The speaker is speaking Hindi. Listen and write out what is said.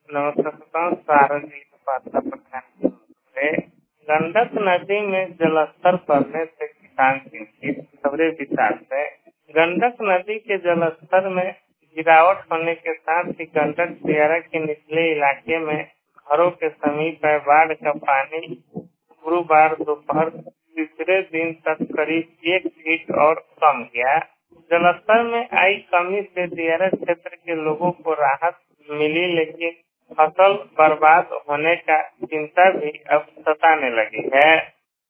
नमस्कार, सार्वजनिक वार्ता प्रधान से गंडक नदी में जलस्तर बढ़ने से किसान चिंतित। खबरें विस्तार से। गंडक नदी के जलस्तर में गिरावट होने के साथ ही गंडक दियारा के निचले इलाके में घरों के समीप बाढ़ का पानी गुरुवार दोपहर तीसरे दिन तक करीब 1 फीट और कम गया। जलस्तर में आई कमी से दियारा क्षेत्र के लोगों को राहत मिली, लेकिन फसल बर्बाद होने का चिंता भी अब सताने लगी है।